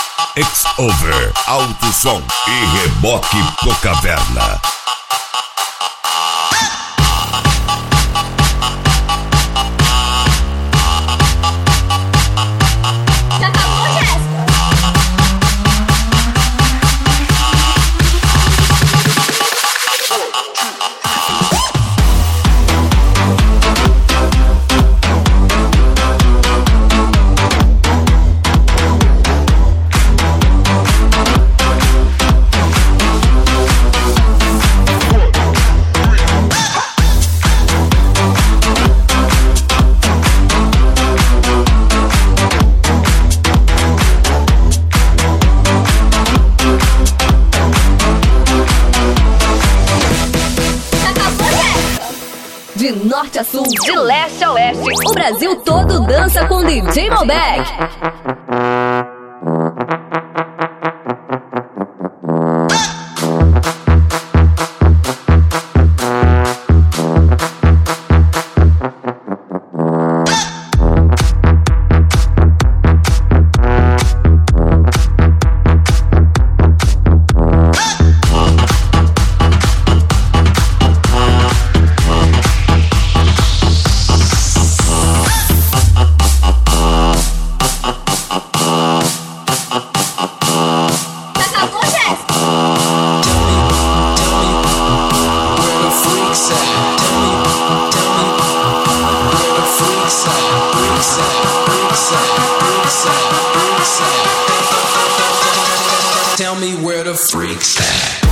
X-Over, alto som e reboque pro caverna. De norte a sul, de leste a oeste, o Brasil todo dança com DJ Malbec. Tell me where the freaks at.